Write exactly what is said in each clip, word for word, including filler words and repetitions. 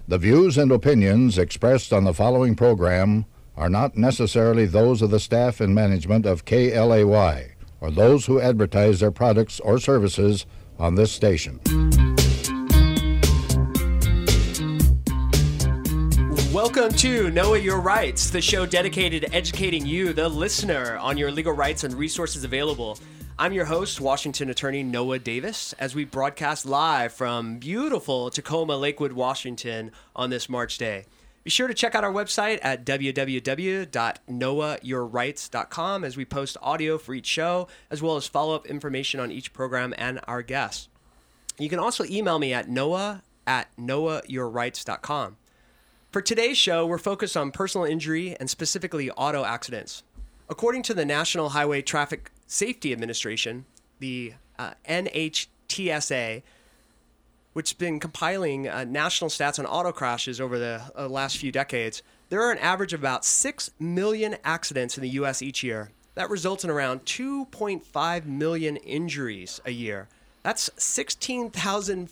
The views and opinions expressed on the following program are not necessarily those of the staff and management of K L A Y or those who advertise their products or services on this station. Welcome to Know Your Rights, the show dedicated to educating you, the listener, on your legal rights and resources available. I'm your host, Washington attorney Noah Davis, as we broadcast live from beautiful Tacoma, Lakewood, Washington on this March day. Be sure to check out our website at w w w dot noah your rights dot com as we post audio for each show, as well as follow-up information on each program and our guests. You can also email me at noah at noah your rights dot com. For today's show, we're focused on personal injury and specifically auto accidents. According to the National Highway Traffic Safety Administration, the uh, N H T S A, which has been compiling uh, national stats on auto crashes over the uh, last few decades, there are an average of about six million accidents in the U S each year. That results in around two point five million injuries a year. That's sixteen thousand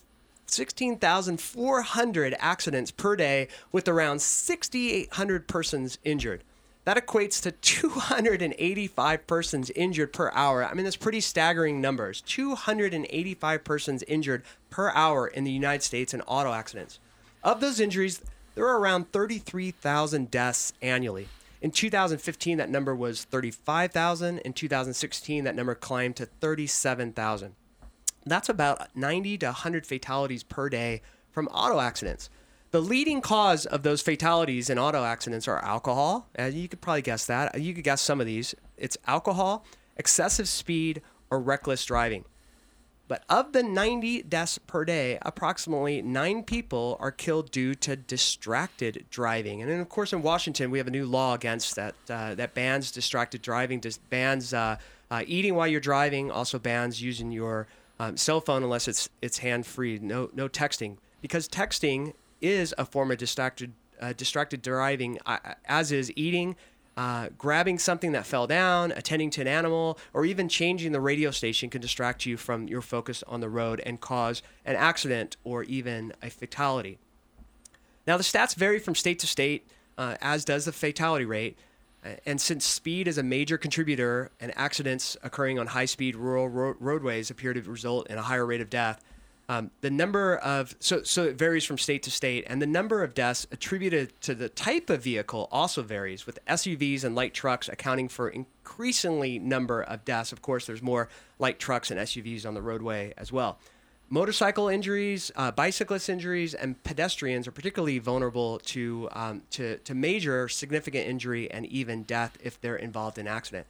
four hundred accidents per day, with around six thousand eight hundred persons injured. That equates to two hundred eighty-five persons injured per hour. I mean, that's pretty staggering numbers. two hundred eighty-five persons injured per hour in the United States in auto accidents. Of those injuries, there are around thirty-three thousand deaths annually. In two thousand fifteen, that number was thirty-five thousand. In two thousand sixteen, that number climbed to thirty-seven thousand. That's about ninety to one hundred fatalities per day from auto accidents. The leading cause of those fatalities in auto accidents are alcohol. Uh, you could probably guess that. You could guess some of these. It's alcohol, excessive speed, or reckless driving. But of the ninety deaths per day, approximately nine people are killed due to distracted driving. And then, of course, in Washington, we have a new law against that uh, that bans distracted driving, dis- bans uh, uh, eating while you're driving, also bans using your um, cell phone unless it's it's hand-free. No no texting, because texting is a form of distracted uh, distracted driving, uh, as is eating, uh, grabbing something that fell down, attending to an animal, or even changing the radio station can distract you from your focus on the road and cause an accident or even a fatality. Now, the stats vary from state to state, uh, as does the fatality rate. And since speed is a major contributor and accidents occurring on high-speed rural ro- roadways appear to result in a higher rate of death, Um, the number of, so, so it varies from state to state, and the number of deaths attributed to the type of vehicle also varies, with S U Vs and light trucks accounting for increasingly number of deaths. Of course, there's more light trucks and S U Vs on the roadway as well. Motorcycle injuries, uh, bicyclist injuries, and pedestrians are particularly vulnerable to, um, to, to major significant injury and even death if they're involved in an accident.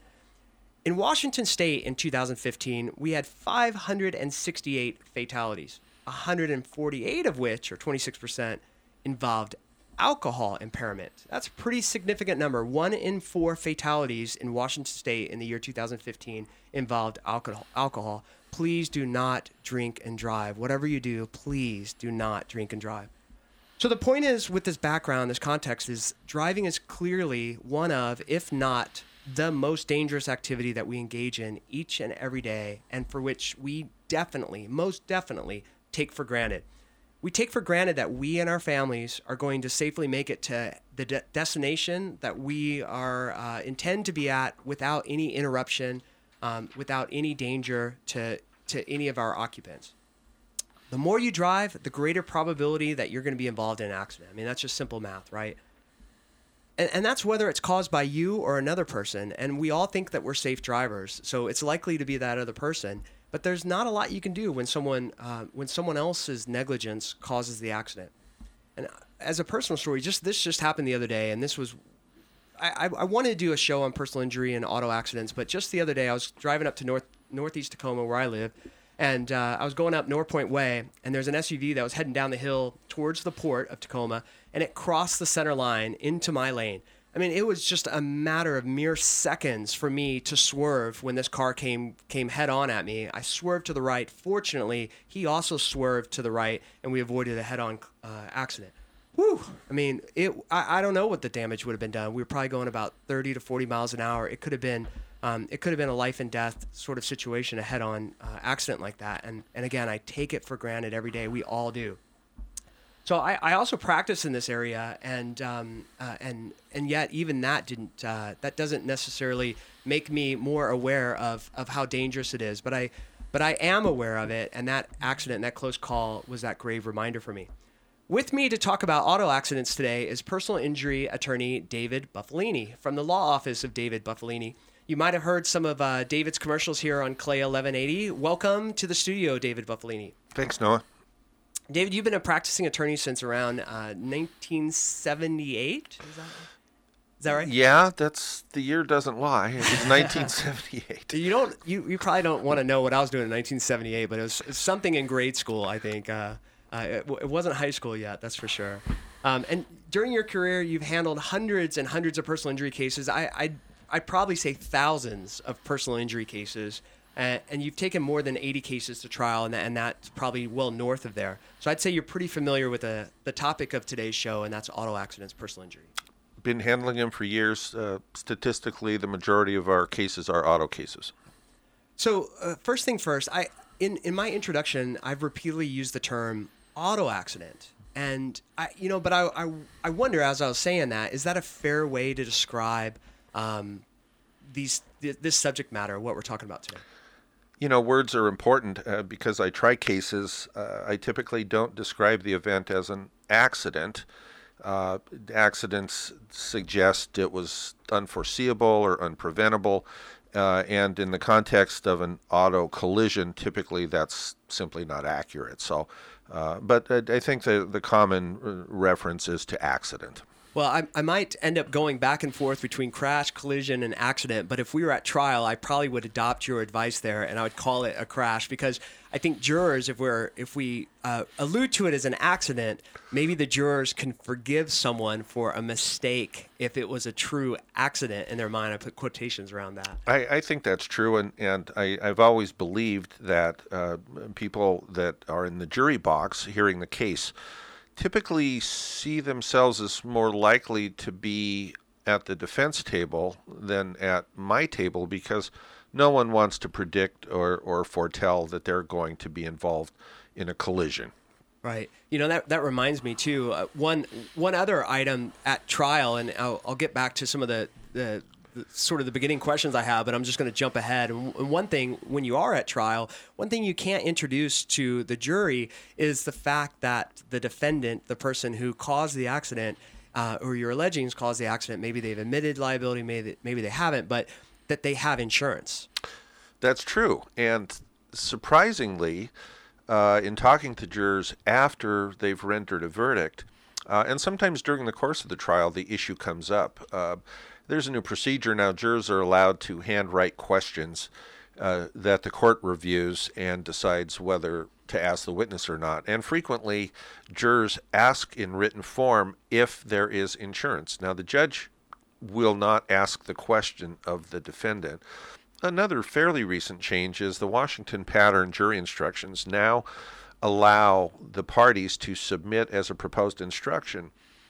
In Washington State in two thousand fifteen, we had five hundred sixty-eight fatalities, one hundred forty-eight of which, or twenty-six percent, involved alcohol impairment. That's a pretty significant number. One in four fatalities in Washington State in the year two thousand fifteen involved alcohol. alcohol. Please do not drink and drive. Whatever you do, please do not drink and drive. So the point is, with this background, this context, is driving is clearly one of, if not the most dangerous activity that we engage in each and every day, and for which we definitely, most definitely, take for granted. We take for granted that we and our families are going to safely make it to the de- destination that we are uh, intend to be at without any interruption, um, without any danger to, to any of our occupants. The more you drive, the greater probability that you're going to be involved in an accident. I mean, that's just simple math, right? And, and that's whether it's caused by you or another person. And we all think that we're safe drivers, so it's likely to be that other person. But there's not a lot you can do when someone uh, when someone else's negligence causes the accident. And as a personal story, just this just happened the other day, and this was I, I wanted to do a show on personal injury and auto accidents, but just the other day I was driving up to north northeast Tacoma, where I live, and uh, I was going up North Point Way, and there's an S U V that was heading down the hill towards the port of Tacoma, and it crossed the center line into my lane. I mean, it was just a matter of mere seconds for me to swerve when this car came came head on at me. I swerved to the right. Fortunately, he also swerved to the right, and we avoided a head-on uh, accident. Whew. I mean, it. I, I don't know what the damage would have been done. We were probably going about thirty to forty miles an hour. It could have been, um, it could have been a life and death sort of situation, a head-on uh, accident like that. And and again, I take it for granted every day. We all do. So I, I also practice in this area, and um, uh, and and yet even that didn't uh, that doesn't necessarily make me more aware of, of how dangerous it is. But I but I am aware of it, and that accident, that close call, was that grave reminder for me. With me to talk about auto accidents today is personal injury attorney David Buffalini from the law office of David Buffalini. You might have heard some of uh, David's commercials here on Clay eleven eighty. Welcome to the studio, David Buffalini. Thanks, Noah. David, you've been a practicing attorney since around uh, nineteen seventy-eight? Is that, is that right? Yeah, that's the year doesn't lie. It was nineteen seventy-eight. You don't. You, you probably don't want to know what I was doing in nineteen seventy-eight, but it was, it was something in grade school, I think. Uh, uh, it, it wasn't high school yet, that's for sure. Um, and during your career, you've handled hundreds and hundreds of personal injury cases. I, I'd, I'd probably say thousands of personal injury cases. Uh, and you've taken more than eighty cases to trial, and, that, and that's probably well north of there. So I'd say you're pretty familiar with the, the topic of today's show, and that's auto accidents, personal injury. Been handling them for years. Uh, statistically, the majority of our cases are auto cases. So uh, first thing first, I in, in my introduction, I've repeatedly used the term auto accident. And, I, you know, but I, I, I wonder, as I was saying that, is that a fair way to describe um, these th- this subject matter, what we're talking about today? You know, words are important uh, because I try cases. Uh, I typically don't describe the event as an accident. Uh, accidents suggest it was unforeseeable or unpreventable. Uh, and in the context of an auto collision, typically that's simply not accurate. So, uh, but I, I think the, the common reference is to accident. Well, I, I might end up going back and forth between crash, collision, and accident, but if we were at trial, I probably would adopt your advice there, and I would call it a crash, because I think jurors, if we're if we uh, allude to it as an accident, maybe the jurors can forgive someone for a mistake if it was a true accident in their mind. I put quotations around that. I, I think that's true, and, and I, I've always believed that uh, people that are in the jury box hearing the case typically see themselves as more likely to be at the defense table than at my table, because no one wants to predict or, or foretell that they're going to be involved in a collision. Right. You know, that that reminds me, too, uh, one one other item at trial, and I'll, I'll get back to some of the, the, the sort of the beginning questions I have, but I'm just going to jump ahead. And one thing, when you are at trial, one thing you can't introduce to the jury is the fact that the defendant, the person who caused the accident, uh, or you're alleging has caused the accident, maybe they've admitted liability, maybe maybe they haven't, but that they have insurance. That's true. And surprisingly, uh, in talking to jurors after they've rendered a verdict, uh, and sometimes during the course of the trial, the issue comes up. Uh, There's a new procedure now. Jurors are allowed to handwrite questions uh, that the court reviews and decides whether to ask the witness or not. And frequently, jurors ask in written form if there is insurance. Now, the judge will not ask the question of the defendant. Another fairly recent change is the Washington pattern jury instructions now allow the parties to submit as a proposed instruction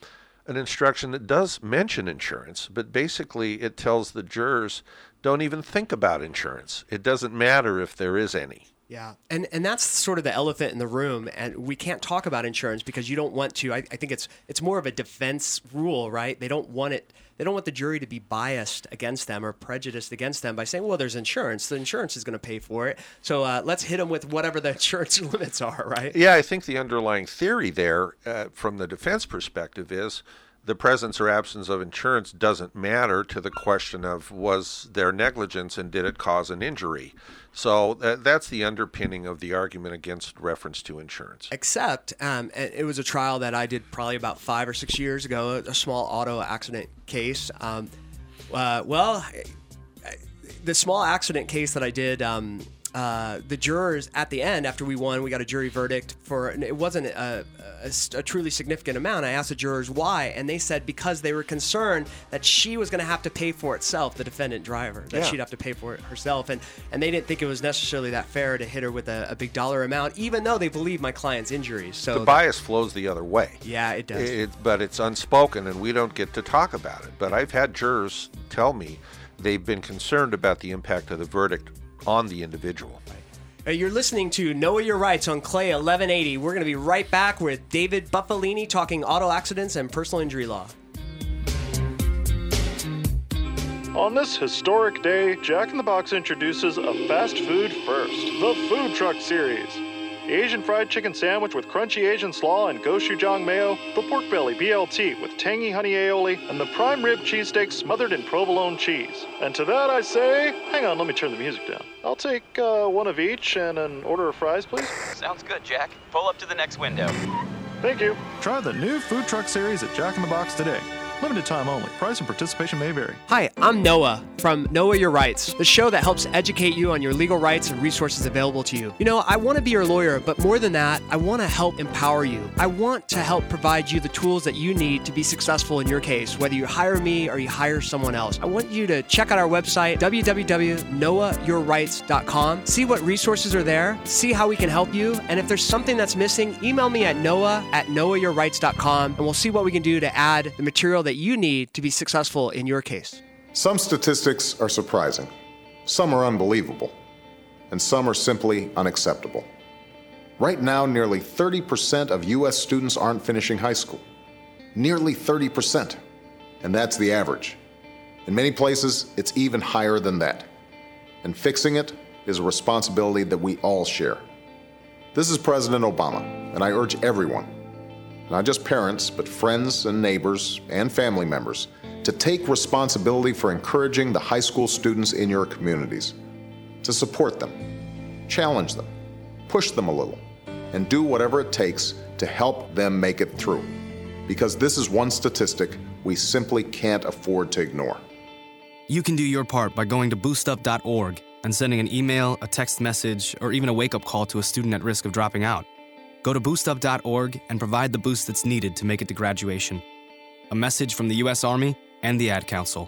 an instruction that does mention insurance, but basically it tells the jurors, don't even think about insurance. It doesn't matter if there is any. Yeah, and and that's sort of the elephant in the room, and we can't talk about insurance because you don't want to. I, I think it's it's more of a defense rule, right? They don't want it. They don't want the jury to be biased against them or prejudiced against them by saying, well, there's insurance. The insurance is going to pay for it. So uh, let's hit them with whatever the insurance limits are, right? Yeah, I think the underlying theory there uh, from the defense perspective is the presence or absence of insurance doesn't matter to the question of was there negligence and did it cause an injury. So uh, that's the underpinning of the argument against reference to insurance. Except um, it was a trial that I did probably about five or six years ago, a small auto accident case. Um, uh, well, the small accident case that I did, um, uh, the jurors at the end, after we won, we got a jury verdict for, it wasn't a, a, a truly significant amount. I asked the jurors why, and they said because they were concerned that she was going to have to pay for itself, the defendant driver, that yeah. she'd have to pay for it herself. And, and they didn't think it was necessarily that fair to hit her with a, a big dollar amount, even though they believe my client's injuries. So the bias flows the other way. Yeah, it does. It, but it's unspoken, and we don't get to talk about it. But I've had jurors tell me they've been concerned about the impact of the verdict on the individual. Uh, You're listening to Know Your Rights on Clay eleven eighty. We're going to be right back with David Buffalini talking auto accidents and personal injury law. On this historic day, Jack in the Box introduces a fast food first, the Food Truck Series. The Asian fried chicken sandwich with crunchy Asian slaw and gochujang mayo, the pork belly B L T with tangy honey aioli, and the prime rib cheesesteak smothered in provolone cheese. And to that I say, hang on, let me turn the music down. I'll take uh, one of each and an order of fries, please. Sounds good, Jack. Pull up to the next window. Thank you. Try the new Food Truck Series at Jack in the Box today. Limited time only. Price and participation may vary. Hi, I'm Noah from Know Your Rights, the show that helps educate you on your legal rights and resources available to you. You know, I want to be your lawyer, but more than that, I want to help empower you. I want to help provide you the tools that you need to be successful in your case, whether you hire me or you hire someone else. I want you to check out our website, w w w dot noah your rights dot com. See what resources are there, see how we can help you, and if there's something that's missing, email me at noah at noah your rights dot com, and we'll see what we can do to add the material that you need to be successful in your case. Some statistics are surprising, some are unbelievable, and some are simply unacceptable. Right now, nearly thirty percent of U S students aren't finishing high school. Nearly thirty percent. And that's the average. In many places, it's even higher than that. And fixing it is a responsibility that we all share. This is President Obama, and I urge everyone, not just parents, but friends and neighbors and family members, to take responsibility for encouraging the high school students in your communities, to support them, challenge them, push them a little, and do whatever it takes to help them make it through. Because this is one statistic we simply can't afford to ignore. You can do your part by going to boost up dot org and sending an email, a text message, or even a wake-up call to a student at risk of dropping out. Go to boost up dot org and provide the boost that's needed to make it to graduation. A message from the U S Army and the Ad Council.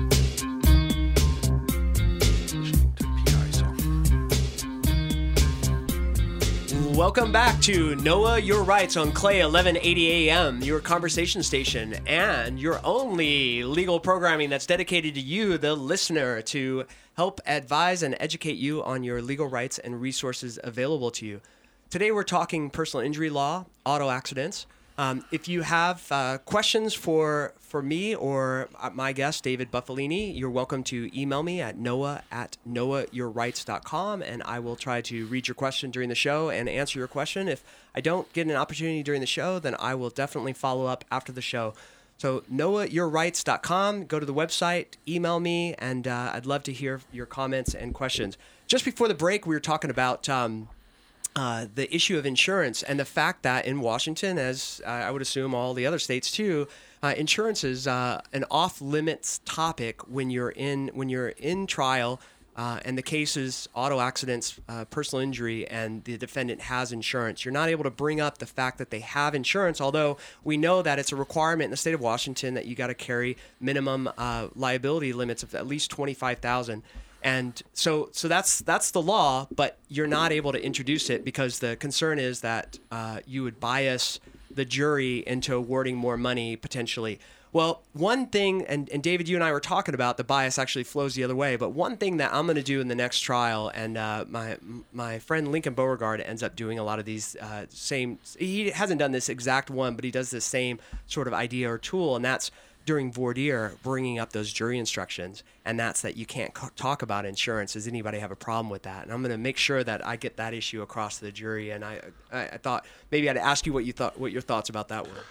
Welcome back to Know Your Rights on Clay eleven eighty A M, your conversation station and your only legal programming that's dedicated to you, the listener, to help advise and educate you on your legal rights and resources available to you. Today we're talking personal injury law, auto accidents. Um, if you have uh, questions for for me or my guest, David Buffalini, you're welcome to email me at noah at noah your rights dot com, and I will try to read your question during the show and answer your question. If I don't get an opportunity during the show, then I will definitely follow up after the show. So noah your rights dot com, go to the website, email me, and uh, I'd love to hear your comments and questions. Just before the break, we were talking about Um, Uh, the issue of insurance and the fact that in Washington, as uh, I would assume all the other states too, uh, insurance is uh, an off-limits topic when you're in when you're in trial uh, and the case is auto accidents, uh, personal injury, and the defendant has insurance. You're not able to bring up the fact that they have insurance, although we know that it's a requirement in the state of Washington that you got to carry minimum uh, liability limits of at least twenty-five thousand dollars. And so, so that's that's the law, but you're not able to introduce it because the concern is that uh, you would bias the jury into awarding more money potentially. Well, one thing, and, and David, you and I were talking about the bias actually flows the other way, but one thing that I'm going to do in the next trial, and uh, my my friend Lincoln Beauregard ends up doing a lot of these uh, same, he hasn't done this exact one, but he does the same sort of idea or tool, and that's during voir dire, bringing up those jury instructions, and that's that you can't co- talk about insurance. Does anybody have a problem with that? And I'm going to make sure that I get that issue across to the jury. And I, I, I thought maybe I'd ask you what you thought, what your thoughts about that were.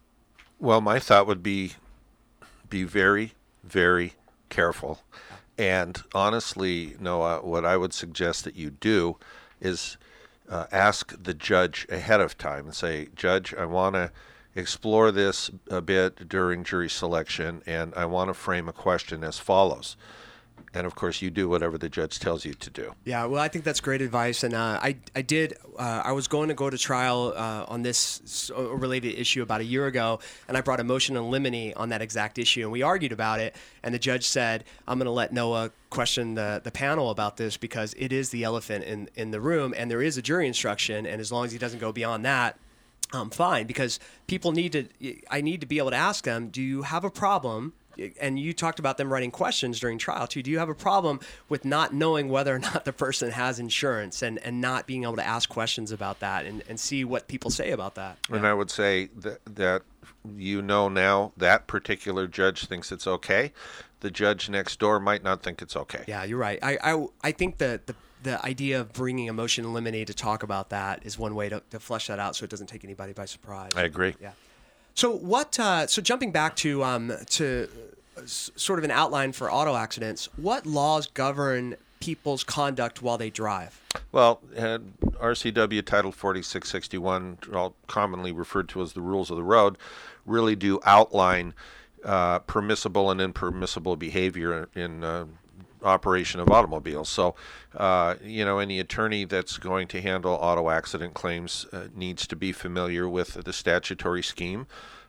Well, my thought would be, be very, very careful. And honestly, Noah, what I would suggest that you do is uh, ask the judge ahead of time and say, Judge, I want to explore this a bit during jury selection, and I want to frame a question as follows. And of course, you do whatever the judge tells you to do. Yeah, well, I think that's great advice. And uh, I, I did, uh, I was going to go to trial uh, on this related issue about a year ago, and I brought a motion in limine on that exact issue, and we argued about it. And the judge said, I'm going to let Noah question the, the panel about this because it is the elephant in, in the room, and there is a jury instruction, and as long as he doesn't go beyond that, Um, fine, because people need to, I need to be able to ask them, do you have a problem and you talked about them writing questions during trial too. Do you have a problem with not knowing whether or not the person has insurance and, and not being able to ask questions about that and, and see what people say about that? And I would say that, that you know now that particular judge thinks it's okay. The judge next door might not think it's okay. Yeah, you're right. I I, I think that the the idea of bringing a motion in limine to talk about that is one way to, to flesh that out so it doesn't take anybody by surprise. I agree. Yeah. So what? Uh, so jumping back to um, to s- sort of an outline for auto accidents, what laws govern people's conduct while they drive? Well, uh, R C W Title forty-six sixty-one, commonly referred to as the Rules of the Road, really do outline uh, permissible and impermissible behavior in uh, operation of automobiles. So, uh, you know, any attorney that's going to handle auto accident claims uh, needs to be familiar with the statutory scheme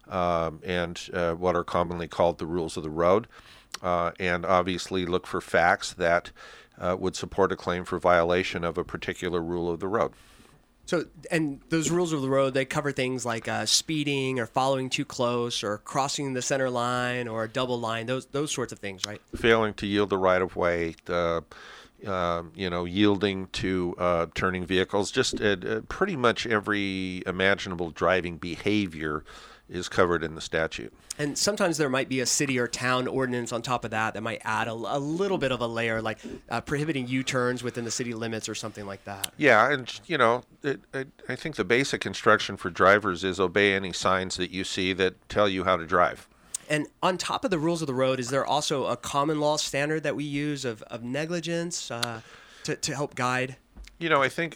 um, and uh, what are commonly called the rules of the road, uh, and obviously look for facts that uh, would support a claim for violation of a particular rule of the road. So, and those rules of the road, they cover things like uh, speeding or following too close or crossing the center line or a double line, those those sorts of things, right? Failing to yield the right of way, uh, uh, you know, yielding to uh, turning vehicles, just uh, uh, pretty much every imaginable driving behavior is covered in the statute. And sometimes there might be a city or town ordinance on top of that that might add a, a little bit of a layer, like uh, prohibiting U-turns within the city limits or something like that. Yeah, and, you know, it, it, I think the basic instruction for drivers is obey any signs that you see that tell you how to drive. And on top of the rules of the road, is there also a common law standard that we use of, of negligence uh, to, to help guide? You know, I think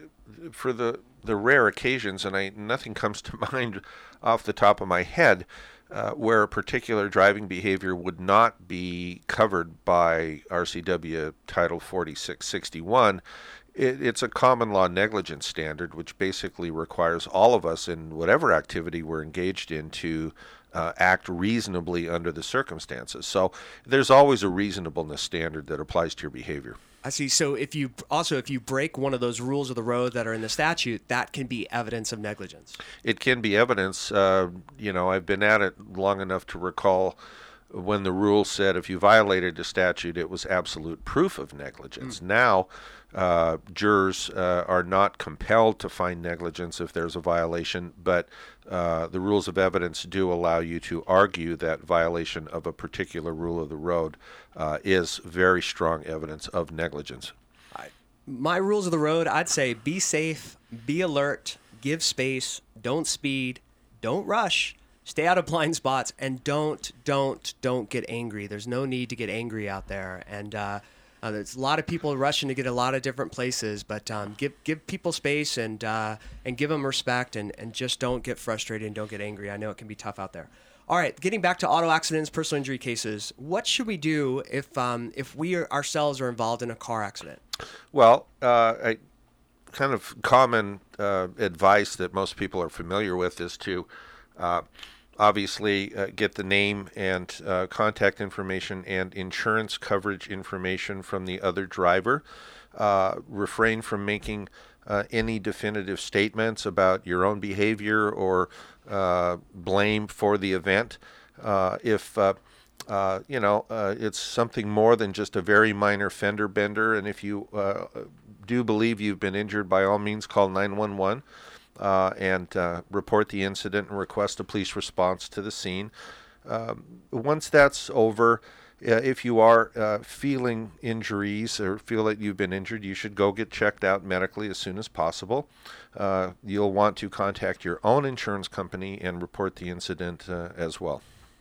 for the, the rare occasions, and I nothing comes to mind off the top of my head, uh, where a particular driving behavior would not be covered by R C W Title forty-six sixty-one, it, it's a common law negligence standard, which basically requires all of us in whatever activity we're engaged in to uh, act reasonably under the circumstances. So there's always a reasonableness standard that applies to your behavior. I see. So if you also if you break one of those rules of the road that are in the statute, that can be evidence of negligence. It can be evidence. Uh, you know, I've been at it long enough to recall when the rule said if you violated a statute, it was absolute proof of negligence. Mm. Now, uh, jurors uh, are not compelled to find negligence if there's a violation, but uh, the rules of evidence do allow you to argue that violation of a particular rule of the road uh, is very strong evidence of negligence. I, my rules of the road, I'd say be safe, be alert, give space, don't speed, don't rush, stay out of blind spots, and don't, don't, don't get angry. There's no need to get angry out there. And uh, uh, there's a lot of people rushing to get a lot of different places, but um, give give people space and uh, and give them respect, and, and just don't get frustrated and don't get angry. I know it can be tough out there. All right, getting back to auto accidents, personal injury cases, what should we do if um, if we are, ourselves are involved in a car accident? Well, uh, I, kind of common uh, advice that most people are familiar with is to uh, obviously uh, get the name and uh, contact information and insurance coverage information from the other driver. Uh, refrain from making uh, any definitive statements about your own behavior or uh, blame for the event. Uh, if uh, uh, you know uh, it's something more than just a very minor fender bender, and if you uh, do believe you've been injured, by all means call nine one one. Uh, and uh, report the incident and request a police response to the scene. Um, once that's over, uh, if you are uh, feeling injuries or feel that you've been injured, you should go get checked out medically as soon as possible. Uh, you'll want to contact your own insurance company and report the incident uh, as well.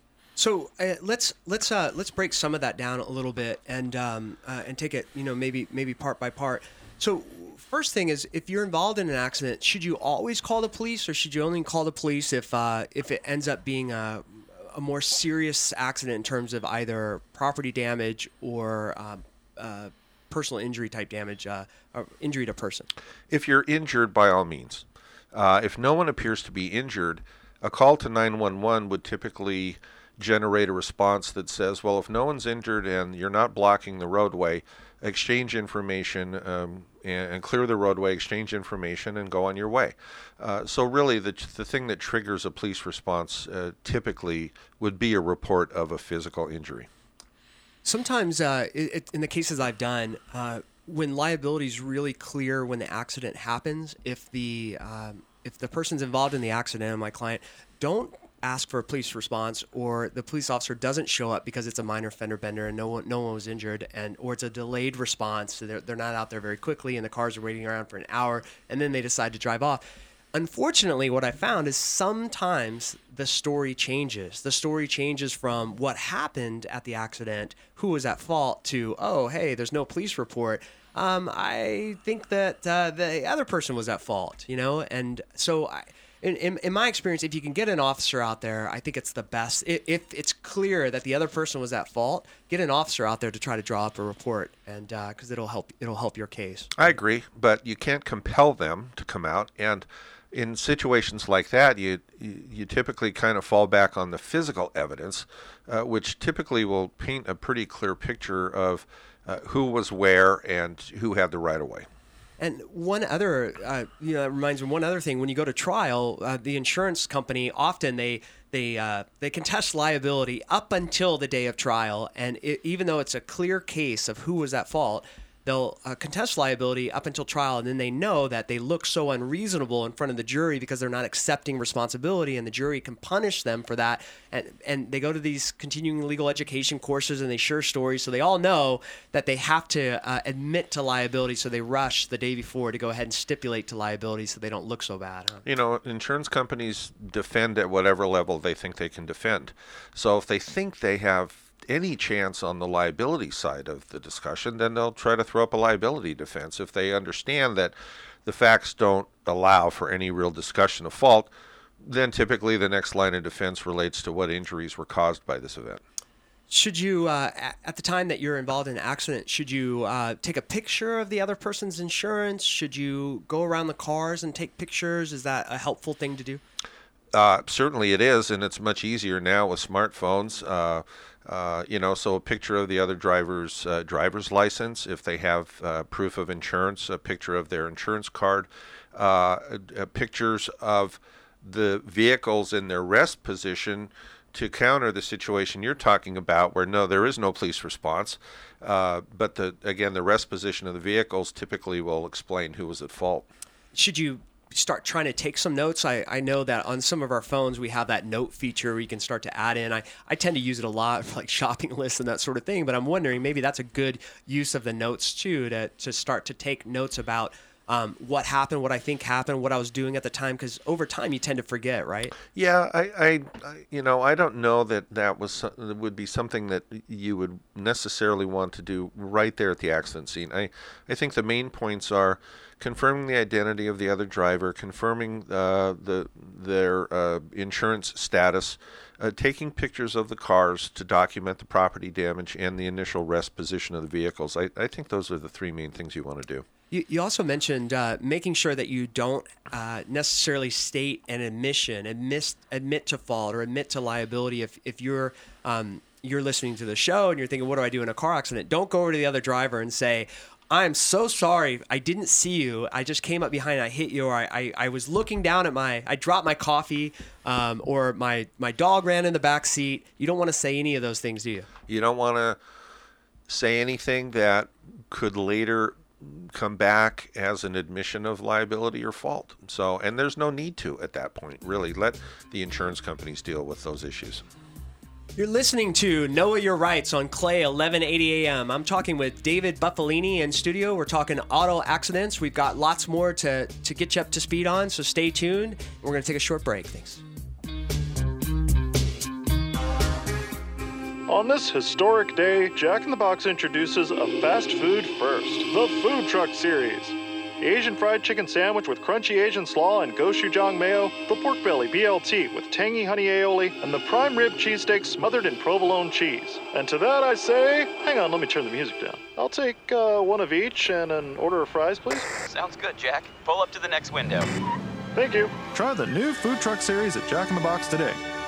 So uh, let's let's uh, let's break some of that down a little bit and um, uh, and take it, you know, maybe maybe part by part. So first thing is, if you're involved in an accident, should you always call the police, or should you only call the police if uh, if it ends up being a, a more serious accident in terms of either property damage or um, uh, personal injury type damage, uh, or injury to person? If you're injured, by all means. Uh, if no one appears to be injured, a call to nine one one would typically generate a response that says, well, if no one's injured and you're not blocking the roadway, exchange information um, and, and clear the roadway, exchange information, and go on your way. Uh, so really, the, the thing that triggers a police response uh, typically would be a report of a physical injury. Sometimes, uh, it, in the cases I've done, uh, when liability is really clear when the accident happens, if the um, if the person's involved in the accident and my client don't ask for a police response, or the police officer doesn't show up because it's a minor fender bender and no one no one was injured, and or it's a delayed response, so they're they're not out there very quickly and the cars are waiting around for an hour and then they decide to drive off. Unfortunately, what I found is sometimes the story changes. The story changes from what happened at the accident, who was at fault, to, oh, hey, there's no police report. Um, I think that uh, the other person was at fault, you know? And so I, in, in, in my experience, if you can get an officer out there, I think it's the best. If, if it's clear that the other person was at fault, get an officer out there to try to draw up a report, and because uh, it'll help, it'll help your case. I agree, but you can't compel them to come out. And in situations like that, you you typically kind of fall back on the physical evidence, uh, which typically will paint a pretty clear picture of uh, who was where and who had the right of way. And one other, uh, you know, it reminds me of one other thing. When you go to trial, uh, the insurance company often they they uh, they contest liability up until the day of trial, and it, even though it's a clear case of who was at fault, they'll uh, contest liability up until trial, and then they know that they look so unreasonable in front of the jury because they're not accepting responsibility, and the jury can punish them for that. And and they go to these continuing legal education courses and they share stories, so they all know that they have to uh, admit to liability, so they rush the day before to go ahead and stipulate to liability so they don't look so bad. Huh? You know, insurance companies defend at whatever level they think they can defend. So if they think they have any chance on the liability side of the discussion, then they'll try to throw up a liability defense. If they understand that the facts don't allow for any real discussion of fault, then typically the next line of defense relates to what injuries were caused by this event. Should you, uh, at the time that you're involved in an accident, should you uh, take a picture of the other person's insurance? Should you go around the cars and take pictures? Is that a helpful thing to do? Uh, certainly it is, and it's much easier now with smartphones. Uh, uh, you know, so a picture of the other driver's uh, driver's license, if they have uh, proof of insurance, a picture of their insurance card, uh, uh, pictures of the vehicles in their rest position to counter the situation you're talking about, where no, there is no police response. Uh, but the again, the rest position of the vehicles typically will explain who was at fault. Should you start trying to take some notes? I, I know that on some of our phones we have that note feature where you can start to add in. I, I tend to use it a lot for like shopping lists and that sort of thing, but I'm wondering maybe that's a good use of the notes too, to, to start to take notes about um, what happened, what I think happened, what I was doing at the time, because over time you tend to forget, right? Yeah, I, I, I you know, I don't know that that was would be something that you would necessarily want to do right there at the accident scene. I, I think the main points are confirming the identity of the other driver, confirming uh, the their uh, insurance status, uh, taking pictures of the cars to document the property damage, and the initial rest position of the vehicles. I, I think those are the three main things you want to do. You, you also mentioned uh, making sure that you don't uh, necessarily state an admission, admit, admit to fault or admit to liability. If if you're um, you're listening to the show and you're thinking, what do I do in a car accident? Don't go over to the other driver and say, I'm so sorry, I didn't see you. I just came up behind and I hit you, or I, I, I was looking down at my, I dropped my coffee, um, or my, my dog ran in the back seat. You don't want to say any of those things, do you? You don't want to say anything that could later come back as an admission of liability or fault. So, and there's no need to at that point, really. Let the insurance companies deal with those issues. You're listening to Know Your Rights on Clay eleven eighty A M. I'm talking with David Buffalini in studio. We're talking auto accidents. We've got lots more to, to get you up to speed on, so stay tuned. We're going to take a short break. Thanks. On this historic day, Jack in the Box introduces a fast food first, the Food Truck Series. Asian fried chicken sandwich with crunchy Asian slaw and gochujang mayo, the pork belly B L T with tangy honey aioli, and the prime rib cheesesteak smothered in provolone cheese. And to that I say, hang on, let me turn the music down. I'll take uh, one of each and an order of fries, please. Sounds good, Jack. Pull up to the next window. Thank you. Try the new Food Truck Series at Jack in the Box today.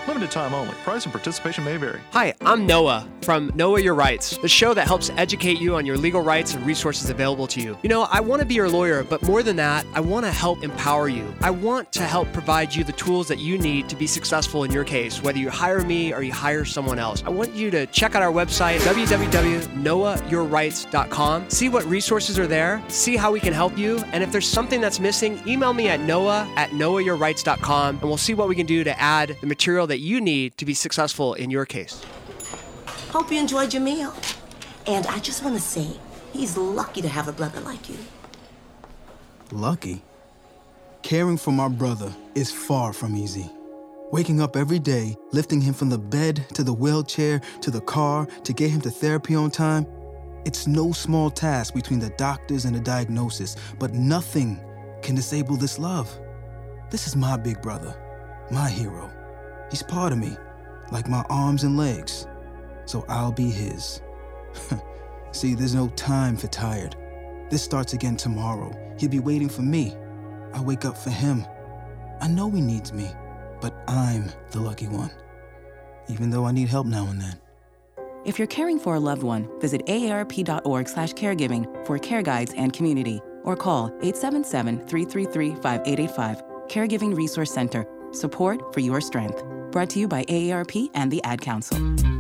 Limited time only. Price and participation may vary. Hi, I'm Noah from Noah Your Rights, the show that helps educate you on your legal rights and resources available to you. You know, I want to be your lawyer, but more than that, I want to help empower you. I want to help provide you the tools that you need to be successful in your case, whether you hire me or you hire someone else. I want you to check out our website, w w w dot noah your rights dot com. See what resources are there, see how we can help you, and if there's something that's missing, email me at noah at noah your rights dot com, and we'll see what we can do to add the material that you need to be successful in your case. Hope you enjoyed your meal. And I just want to say, he's lucky to have a brother like you. Lucky? Caring for my brother is far from easy. Waking up every day, lifting him from the bed to the wheelchair to the car to get him to therapy on time, it's no small task between the doctors and the diagnosis, but nothing can disable this love. This is my big brother, my hero. He's part of me, like my arms and legs, so I'll be his. See, there's no time for tired. This starts again tomorrow. He'll be waiting for me. I wake up for him. I know he needs me, but I'm the lucky one, even though I need help now and then. If you're caring for a loved one, visit A A R P dot org slash caregiving for care guides and community, or call eight seven seven, three three three, five eight eight five. Caregiving Resource Center. Support for your strength. Brought to you by A A R P and the Ad Council.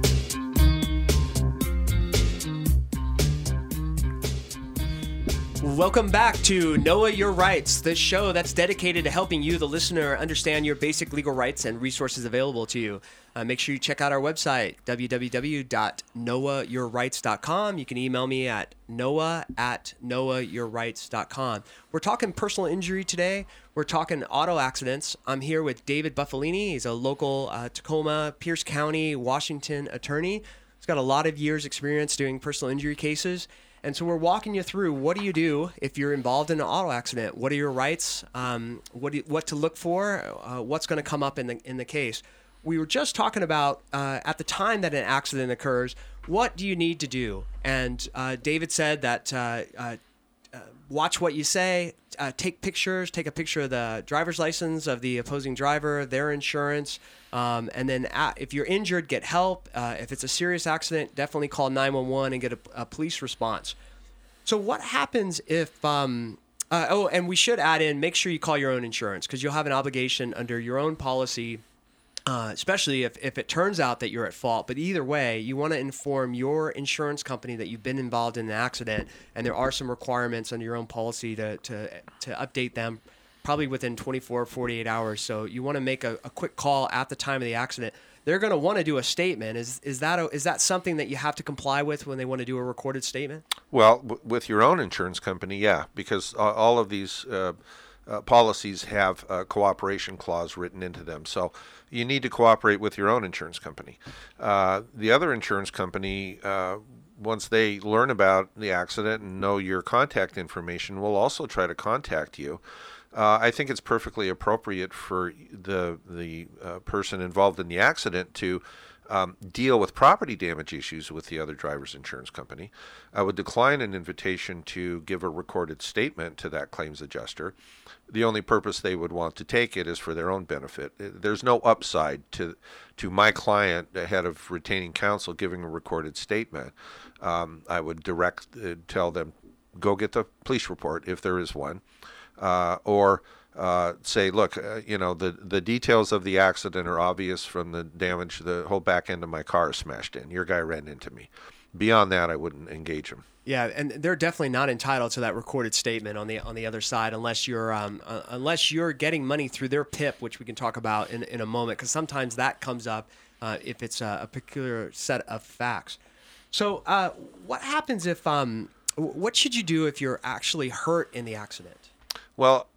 Welcome back to Noah Your Rights, the show that's dedicated to helping you, the listener, understand your basic legal rights and resources available to you. Uh, make sure you check out our website, w w w dot noah your rights dot com. You can email me at noah at noah your rights dot com. We're talking personal injury today. We're talking auto accidents. I'm here with David Buffalini. He's a local uh, Tacoma, Pierce County, Washington attorney. He's got a lot of years experience doing personal injury cases. And so we're walking you through, what do you do if you're involved in an auto accident? What are your rights? Um, what do you, what to look for? Uh, what's going to come up in the in the case? We were just talking about uh, at the time that an accident occurs, what do you need to do? And uh, David said that uh, uh, uh, watch what you say, uh, take pictures, take a picture of the driver's license of the opposing driver, their insurance, um, and then at, if you're injured, get help. Uh, if it's a serious accident, definitely call nine one one and get a, a police response. So what happens if, um, uh, oh, and we should add in, make sure you call your own insurance, because you'll have an obligation under your own policy, uh, especially if, if it turns out that you're at fault. But either way, you want to inform your insurance company that you've been involved in an accident, and there are some requirements under your own policy to, to, to update them probably within twenty-four, forty-eight hours. So you want to make a, a quick call at the time of the accident. They're going to want to do a statement. Is is that a, is that something that you have to comply with when they want to do a recorded statement? Well, w- with your own insurance company, yeah, because uh, all of these uh, uh, policies have a cooperation clause written into them. So you need to cooperate with your own insurance company. Uh, the other insurance company, uh, once they learn about the accident and know your contact information, will also try to contact you. Uh, I think it's perfectly appropriate for the the uh, person involved in the accident to um, deal with property damage issues with the other driver's insurance company. I would decline an invitation to give a recorded statement to that claims adjuster. The only purpose they would want to take it is for their own benefit. There's no upside to to my client, the head of retaining counsel, giving a recorded statement. Um, I would direct, uh, tell them, go get the police report if there is one. Uh, or uh, say, look, uh, you know, the, the details of the accident are obvious from the damage. The whole back end of my car is smashed in. Your guy ran into me. Beyond that, I wouldn't engage him. Yeah, and they're definitely not entitled to that recorded statement on the on the other side, unless you're um, uh, unless you're getting money through their P I P, which we can talk about in in a moment, because sometimes that comes up uh, if it's a, a peculiar set of facts. So, uh, what happens if um, what should you do if you're actually hurt in the accident? Well,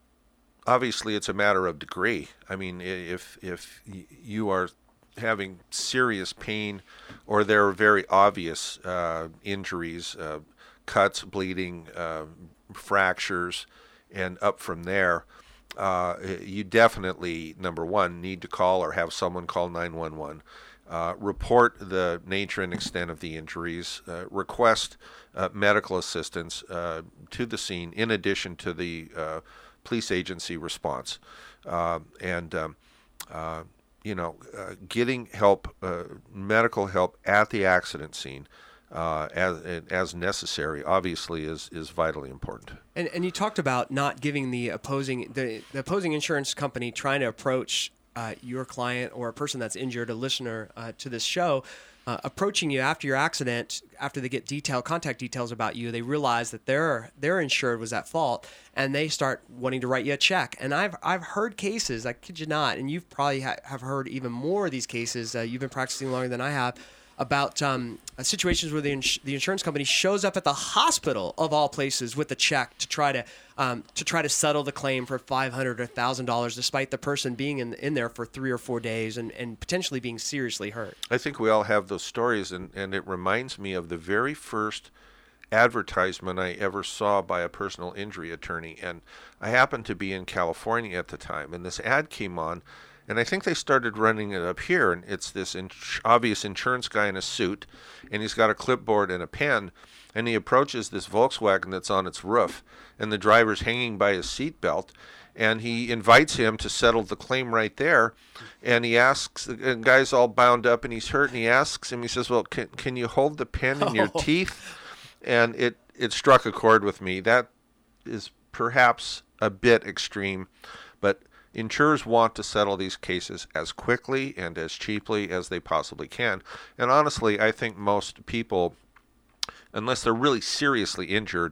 obviously, it's a matter of degree. I mean, if if you are having serious pain, or there are very obvious uh, injuries, uh, cuts, bleeding, uh, fractures, and up from there, uh, you definitely, number one, need to call or have someone call nine one one. Uh, report the nature and extent of the injuries, uh, request uh, medical assistance uh, to the scene in addition to the uh, police agency response. Uh, and um, uh, you know, uh, getting help, uh, medical help at the accident scene uh, as as necessary, obviously, is is vitally important. And and you talked about not giving the opposing the, the opposing insurance company trying to approach uh, your client or a person that's injured, a listener uh, to this show. Uh, approaching you after your accident, after they get detailed contact details about you, they realize that their their insured was at fault, and they start wanting to write you a check. And I've I've heard cases, I kid you not, and you've probably ha- have heard even more of these cases. Uh, you've been practicing longer than I have, about um, uh, situations where the ins- the insurance company shows up at the hospital of all places with a check to try to um, to try to settle the claim for five hundred dollars or one thousand dollars, despite the person being in in there for three or four days and, and potentially being seriously hurt. I think we all have those stories, and, and it reminds me of the very first advertisement I ever saw by a personal injury attorney. And I happened to be in California at the time, and this ad came on. And I think they started running it up here, and it's this in- obvious insurance guy in a suit, and he's got a clipboard and a pen, and he approaches this Volkswagen that's on its roof, and the driver's hanging by his seatbelt, and he invites him to settle the claim right there, and he asks, the guy's all bound up, and he's hurt, and he asks him, he says, well, can, can you hold the pen in your Oh. teeth? And it, it struck a chord with me. That is perhaps a bit extreme, but insurers want to settle these cases as quickly and as cheaply as they possibly can. And honestly, I think most people, unless they're really seriously injured,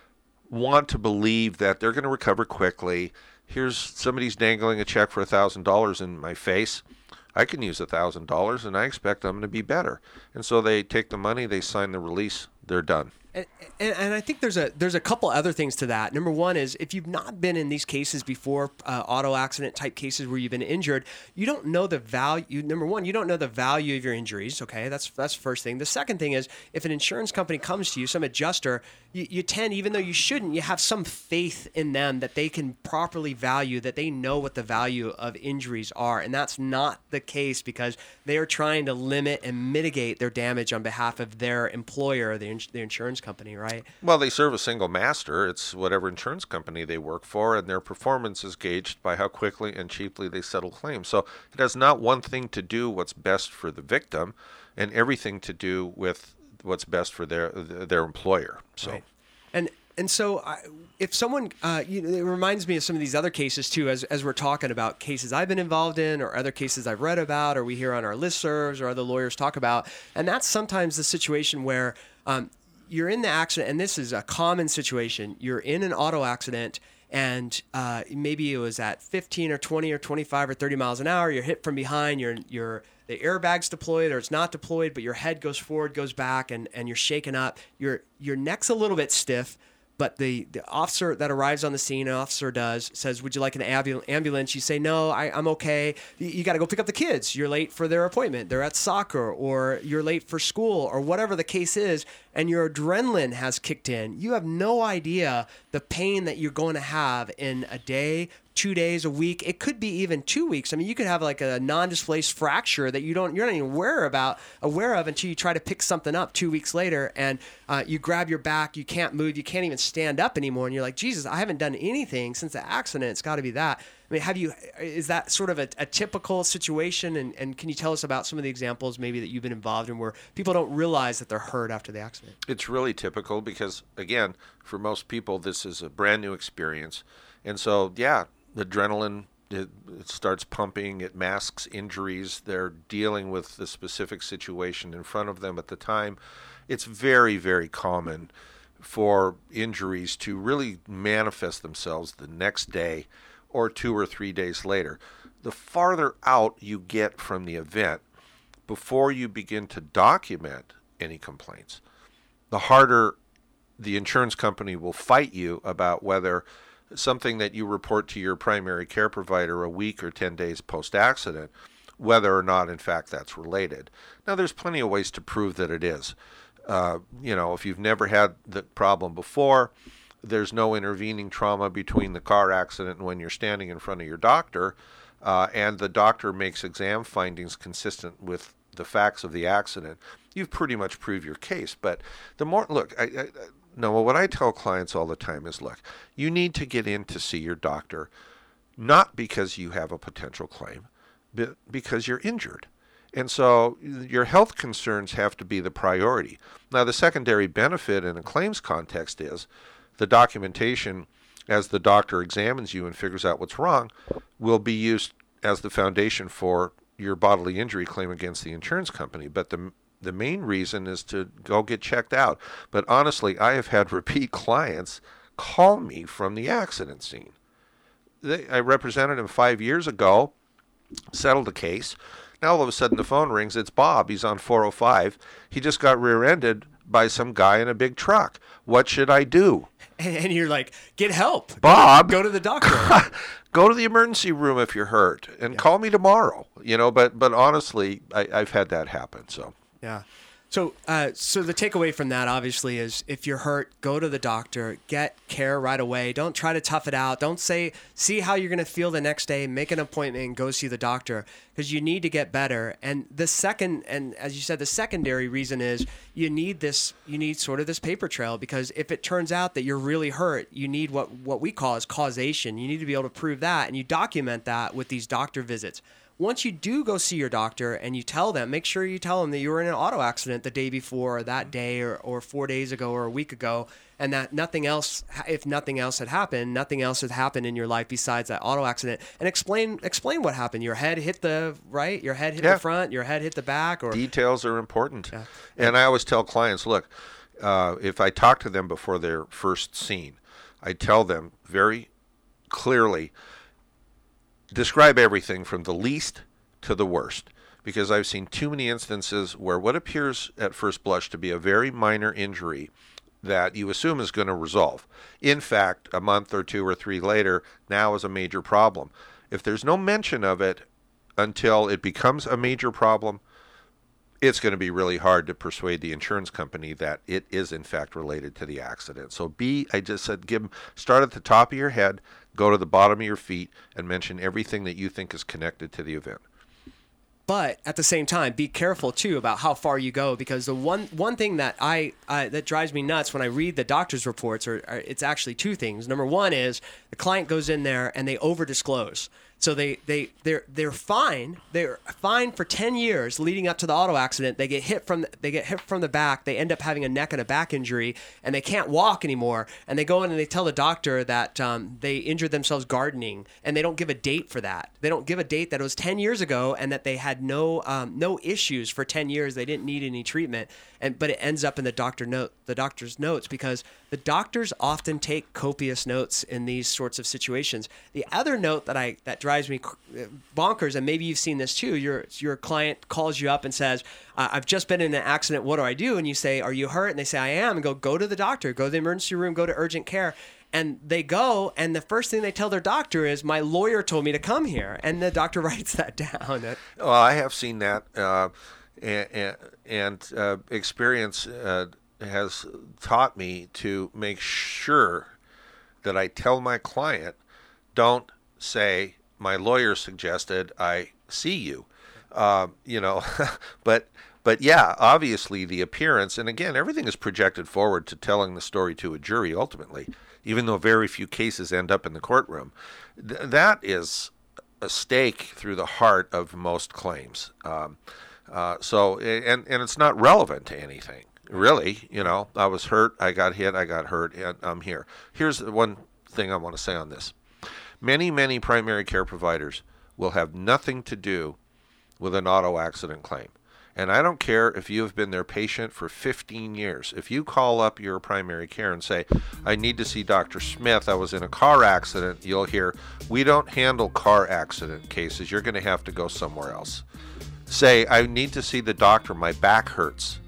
want to believe that they're going to recover quickly. Here's somebody's dangling a check for one thousand dollars in my face. I can use one thousand dollars, and I expect I'm going to be better. And so they take the money, they sign the release, they're done. And, and, and I think there's a there's a couple other things to that. Number one is, if you've not been in these cases before, uh, auto accident type cases where you've been injured, you don't know the value. Number one, you don't know the value of your injuries. Okay, that's that's the first thing. The second thing is, if an insurance company comes to you, some adjuster, you, you tend, even though you shouldn't, you have some faith in them that they can properly value, that they know what the value of injuries are, and that's not the case because they are trying to limit and mitigate their damage on behalf of their employer, the, ins- the insurance company, right? Well, they serve a single master. It's whatever insurance company they work for, and their performance is gauged by how quickly and cheaply they settle claims. So it has not one thing to do what's best for the victim, and everything to do with what's best for their their employer. So, right. and and so I, if someone, uh, you know, it reminds me of some of these other cases too, as as we're talking about cases I've been involved in, or other cases I've read about, or we hear on our listservs, or other lawyers talk about, and that's sometimes the situation where um, you're in the accident, and this is a common situation. You're in an auto accident, and uh, maybe it was at fifteen or twenty or twenty-five or thirty miles an hour. You're hit from behind. You're you're the airbag's deployed or it's not deployed, but your head goes forward, goes back, and, and you're shaken up. Your your neck's a little bit stiff, but the, the officer that arrives on the scene, an officer does, says, would you like an ambu- ambulance? You say, no, I, I'm okay. You, you got to go pick up the kids. You're late for their appointment. They're at soccer, or you're late for school, or whatever the case is, and your adrenaline has kicked in. You have no idea the pain that you're going to have in a day, two days, a week. It could be even two weeks. I mean, you could have like a non-displaced fracture that you don't, you're not even aware about, aware of until you try to pick something up two weeks later, and uh, you grab your back, you can't move, you can't even stand up anymore, and you're like, Jesus, I haven't done anything since the accident. It's got to be that. I mean, have you? Is that sort of a, a typical situation? And, and can you tell us about some of the examples maybe that you've been involved in where people don't realize that they're hurt after the accident? It's really typical because, again, for most people, this is a brand new experience. And so, yeah, the adrenaline, it, it starts pumping, it masks injuries. They're dealing with the specific situation in front of them at the time. It's very, very common for injuries to really manifest themselves the next day or two or three days later. The farther out you get from the event before you begin to document any complaints, the harder the insurance company will fight you about whether something that you report to your primary care provider a week or ten days post-accident, whether or not, in fact, that's related. Now, there's plenty of ways to prove that it is. Uh, you know, if you've never had the problem before, there's no intervening trauma between the car accident and when you're standing in front of your doctor, uh, and the doctor makes exam findings consistent with the facts of the accident, you've pretty much proved your case. But the more, look, I, I, Noah, what I tell clients all the time is, look, you need to get in to see your doctor, not because you have a potential claim, be- because you're injured. And so your health concerns have to be the priority. Now, the secondary benefit in a claims context is the documentation, as the doctor examines you and figures out what's wrong, will be used as the foundation for your bodily injury claim against the insurance company. But the the main reason is to go get checked out. But honestly, I have had repeat clients call me from the accident scene. They, I represented him five years ago, settled the case. Now all of a sudden the phone rings. It's Bob. He's on four oh five. He just got rear-ended by some guy in a big truck. What should I do? And you're like, get help. Bob. Go to the doctor. Go to the emergency room if you're hurt and yeah. call me tomorrow. You know, but but honestly, I, I've had that happen. So yeah. So, uh, so the takeaway from that obviously is if you're hurt, go to the doctor, get care right away. Don't try to tough it out. Don't say, see how you're going to feel the next day, make an appointment and go see the doctor because you need to get better. And the second, and as you said, the secondary reason is you need this, you need sort of this paper trail because if it turns out that you're really hurt, you need what, what we call as causation. You need to be able to prove that and you document that with these doctor visits. Once you do go see your doctor and you tell them, make sure you tell them that you were in an auto accident the day before or that day or, or four days ago or a week ago and that nothing else, if nothing else had happened, nothing else had happened in your life besides that auto accident and explain explain what happened. Your head hit the right, your head hit yeah. the front, your head hit the back. Or details are important. Yeah. And I always tell clients, look, uh, if I talk to them before their first scene, I tell them very clearly, describe everything from the least to the worst, because I've seen too many instances where what appears at first blush to be a very minor injury that you assume is going to resolve, in fact, a month or two or three later, now is a major problem. If there's no mention of it until it becomes a major problem, it's going to be really hard to persuade the insurance company that it is in fact related to the accident. So B, I just said, give them, start at the top of your head, go to the bottom of your feet, and mention everything that you think is connected to the event. But at the same time, be careful too about how far you go, because the one one thing that I uh, that drives me nuts when I read the doctor's reports, are, are it's actually two things. Number one is the client goes in there and they over disclose. So they, they, they're, they're fine. They're fine for ten years leading up to the auto accident. They get hit from the, they get hit from the back. They end up having a neck and a back injury, and they can't walk anymore. And they go in and they tell the doctor that um, they injured themselves gardening, and they don't give a date for that. They don't give a date that it was ten years ago and that they had no um, no issues for ten years. They didn't need any treatment. And but it ends up in the doctor note, the doctor's notes, because the doctors often take copious notes in these sorts of situations. The other note that I that drives me bonkers, and maybe you've seen this too, your your client calls you up and says, I've just been in an accident, what do I do? And you say, are you hurt? And they say, I am. And go, go to the doctor, go to the emergency room, go to urgent care. And they go, and the first thing they tell their doctor is, my lawyer told me to come here. And the doctor writes that down. Well, I have seen that. Uh, and, and uh, experience uh, has taught me to make sure that I tell my client, don't say, my lawyer suggested I see you, uh, you know, but but yeah, obviously the appearance, and again, everything is projected forward to telling the story to a jury ultimately, even though very few cases end up in the courtroom. Th- that is a stake through the heart of most claims. Um, uh, so, and, and it's not relevant to anything, really. You know, I was hurt, I got hit, I got hurt, and I'm here. Here's the one thing I want to say on this. Many, many primary care providers will have nothing to do with an auto accident claim. And I don't care if you have been their patient for fifteen years. If you call up your primary care and say, I need to see Doctor Smith, I was in a car accident, you'll hear, we don't handle car accident cases. You're going to have to go somewhere else. Say, I need to see the doctor, my back hurts.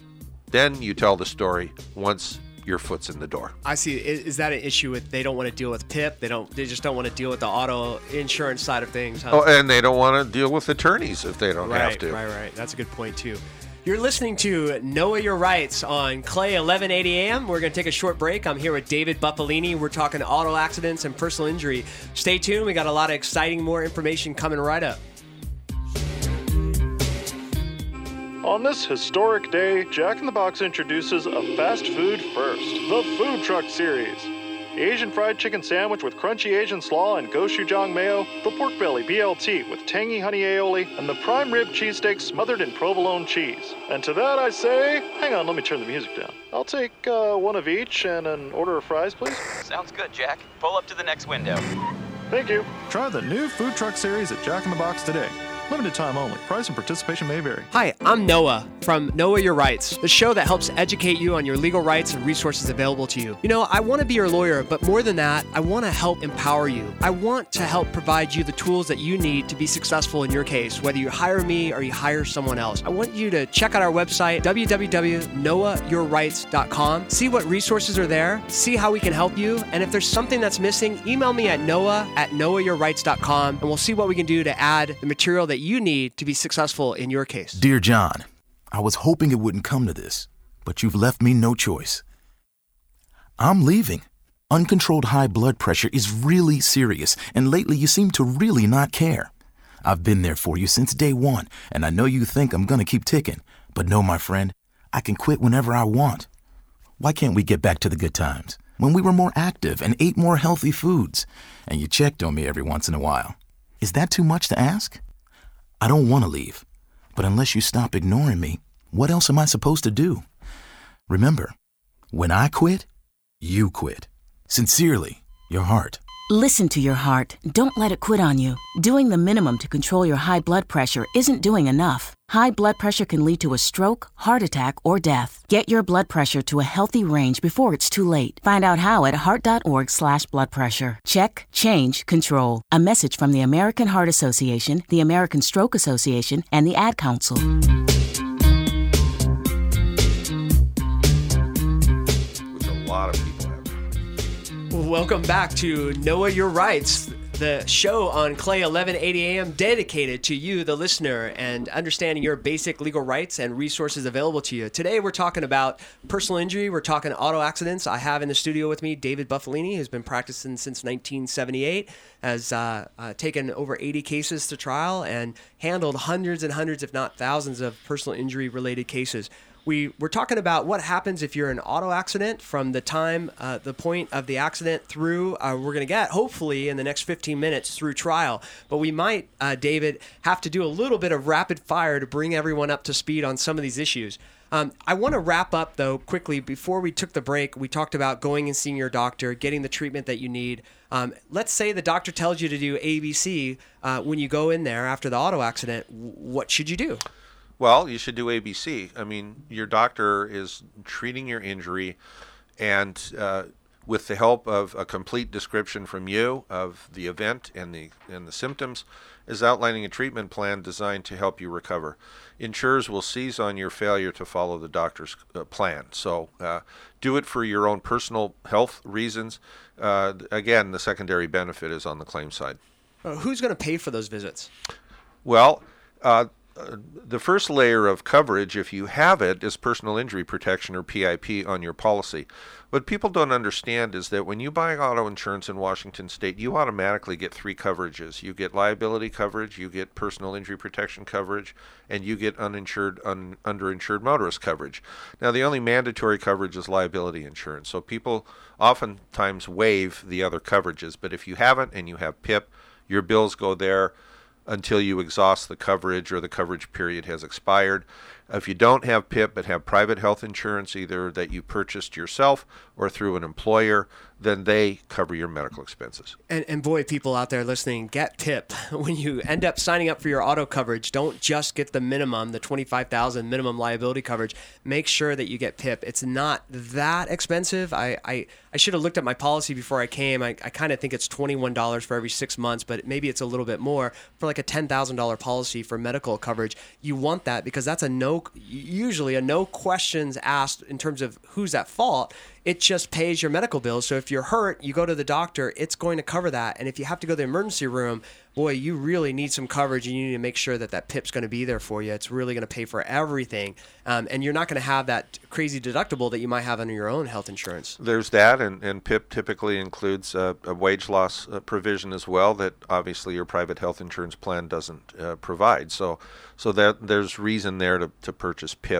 Then you tell the story once your foot's in the door. I see. Is, is that an issue with they don't want to deal with P I P? They don't. They just don't want to deal with the auto insurance side of things. Huh? Oh, and they don't want to deal with attorneys if they don't right, have to. Right, right. That's a good point too. You're listening to Know Your Rights on Clay eleven eighty A M. We're going to take a short break. I'm here with David Buffalini. We're talking auto accidents and personal injury. Stay tuned. We got a lot of exciting more information coming right up. On this historic day, Jack in the Box introduces a fast food first, the Food Truck Series. Asian fried chicken sandwich with crunchy Asian slaw and gochujang mayo, the pork belly B L T with tangy honey aioli, and the prime rib cheesesteak smothered in provolone cheese. And to that I say, hang on, let me turn the music down. I'll take uh, one of each and an order of fries, please. Sounds good, Jack. Pull up to the next window. Thank you. Try the new food truck series at Jack in the Box today. Limited time only. Price and participation may vary. Hi, I'm Noah from Know Your Rights, the show that helps educate you on your legal rights and resources available to you. You know, I want to be your lawyer, but more than that, I want to help empower you. I want to help provide you the tools that you need to be successful in your case, whether you hire me or you hire someone else. I want you to check out our website, w w w dot noah your rights dot com. See what resources are there, see how we can help you, and if there's something that's missing, email me at noah at noah your rights dot com, and we'll see what we can do to add the material that you need to be successful in your case. Dear John, I was hoping it wouldn't come to this, but you've left me no choice. I'm leaving. Uncontrolled high blood pressure is really serious, and lately you seem to really not care. I've been there for you since day one, and I know you think I'm gonna keep ticking, but no, my friend, I can quit whenever I want. Why can't we get back to the good times, when we were more active and ate more healthy foods, and you checked on me every once in a while? Is that too much to ask? I don't want to leave, but unless you stop ignoring me, what else am I supposed to do? Remember, when I quit, you quit. Sincerely, your heart. Listen to your heart. Don't let it quit on you. Doing the minimum to control your high blood pressure isn't doing enough. High blood pressure can lead to a stroke, heart attack, or death. Get your blood pressure to a healthy range before it's too late. Find out how at heart.org slash blood pressure. Check, change, control. A message from the American Heart Association, the American Stroke Association, and the Ad Council. Which a lot of people have. Welcome back to Know Your Rights, the show on Clay eleven eighty A M dedicated to you, the listener, and understanding your basic legal rights and resources available to you. Today we're talking about personal injury. We're talking auto accidents. I have in the studio with me David Buffalini, who's been practicing since nineteen seventy-eight, has uh, uh, taken over eighty cases to trial and handled hundreds and hundreds, if not thousands, of personal injury-related cases. We, we're talking about what happens if you're in an auto accident from the time, uh, the point of the accident through, uh, we're going to get, hopefully, in the next fifteen minutes through trial. But we might, uh, David, have to do a little bit of rapid fire to bring everyone up to speed on some of these issues. Um, I want to wrap up, though, quickly. Before we took the break, we talked about going and seeing your doctor, getting the treatment that you need. Um, let's say the doctor tells you to do A B C uh, when you go in there after the auto accident. What should you do? Well, you should do A B C. I mean, your doctor is treating your injury, and uh, with the help of a complete description from you of the event and the and the symptoms, is outlining a treatment plan designed to help you recover. Insurers will seize on your failure to follow the doctor's uh, plan. So uh, do it for your own personal health reasons. Uh, again, the secondary benefit is on the claim side. Uh, who's going to pay for those visits? Well, uh, Uh, the first layer of coverage, if you have it, is personal injury protection, or P I P, on your policy. What people don't understand is that when you buy auto insurance in Washington State, you automatically get three coverages. You get liability coverage, you get personal injury protection coverage, and you get uninsured, un- underinsured motorist coverage. Now, the only mandatory coverage is liability insurance, so people oftentimes waive the other coverages. But if you haven't and you have P I P, your bills go there until you exhaust the coverage or the coverage period has expired. If you don't have P I P but have private health insurance, either that you purchased yourself or through an employer, then they cover your medical expenses. And, and boy, people out there listening, get P I P. When you end up signing up for your auto coverage, don't just get the minimum, the twenty-five thousand dollars minimum liability coverage. Make sure that you get P I P. It's not that expensive. I, I, I should have looked at my policy before I came. I, I kind of think it's twenty-one dollars for every six months, but maybe it's a little bit more for like a ten thousand dollars policy for medical coverage. You want that because that's a no, usually a no questions asked in terms of who's at fault. It just pays your medical bills. So if you're hurt, you go to the doctor, it's going to cover that. And if you have to go to the emergency room, boy, you really need some coverage, and you need to make sure that that P I P's going to be there for you. It's really going to pay for everything. Um, and you're not going to have that crazy deductible that you might have under your own health insurance. There's that, and, and P I P typically includes a, a wage loss uh, provision as well that obviously your private health insurance plan doesn't uh, provide. So so that there's reason there to, to purchase P I P.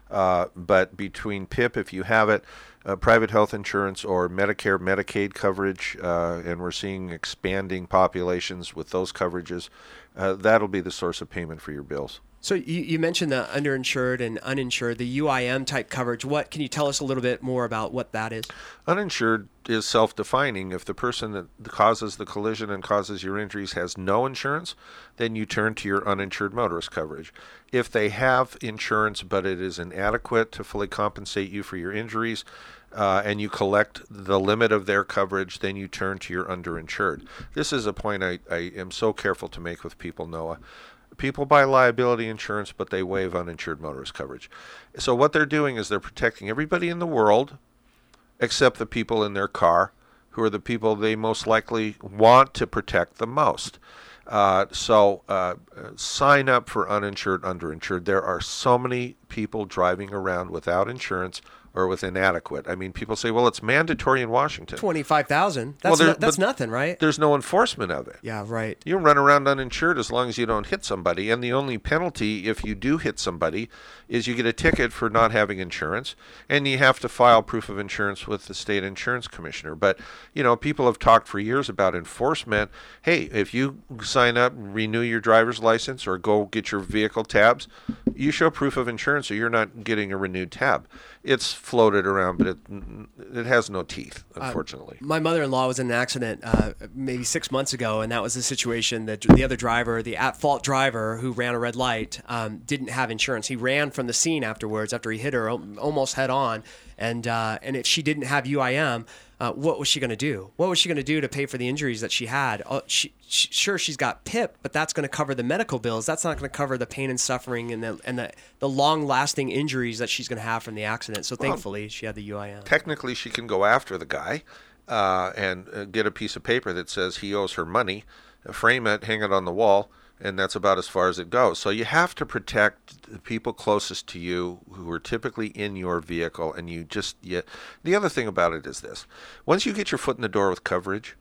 Uh, but between P I P, if you have it, uh, private health insurance, or Medicare, Medicaid coverage, uh, and we're seeing expanding populations with those coverages, uh, that'll be the source of payment for your bills. So you, you mentioned the underinsured and uninsured, the U I M type coverage. What can you tell us a little bit more about what that is? Uninsured is self-defining. If the person that causes the collision and causes your injuries has no insurance, then you turn to your uninsured motorist coverage. If they have insurance but it is inadequate to fully compensate you for your injuries, uh, and you collect the limit of their coverage, then you turn to your underinsured. This is a point I, I am so careful to make with people, Noah. People buy liability insurance, but they waive uninsured motorist coverage. So what they're doing is they're protecting everybody in the world except the people in their car, who are the people they most likely want to protect the most. Uh, so uh, sign up for uninsured, underinsured. There are so many people driving around without insurance or with inadequate. I mean, people say, well, it's mandatory in Washington. twenty-five thousand. That's, Well, there- no, that's but nothing, right? There's no enforcement of it. Yeah, right. You run around uninsured as long as you don't hit somebody, and the only penalty if you do hit somebody is you get a ticket for not having insurance, and you have to file proof of insurance with the state insurance commissioner. But, you know, people have talked for years about enforcement. Hey, if you sign up, renew your driver's license, or go get your vehicle tabs, you show proof of insurance or you're not getting a renewed tab. It's floated around, but it it has no teeth, unfortunately. Uh, my mother-in-law was in an accident uh, maybe six months ago, and that was the situation that the other driver, the at-fault driver who ran a red light, um, didn't have insurance. He ran from the scene afterwards after he hit her almost head-on, and uh, and if she didn't have U I M, uh, what was she going to do? What was she going to do to pay for the injuries that she had? Uh, she, she, sure, she's got P I P, but that's going to cover the medical bills. That's not going to cover the pain and suffering and the and the, the long-lasting injuries that she's going to have from the accident. So Well, thankfully, she had the U I M. Technically, she can go after the guy uh, and uh, get a piece of paper that says he owes her money, uh, frame it, hang it on the wall, and that's about as far as it goes. So you have to protect the people closest to you who are typically in your vehicle, and you just, you, the other thing about it is this. Once you get your foot in the door with coverage,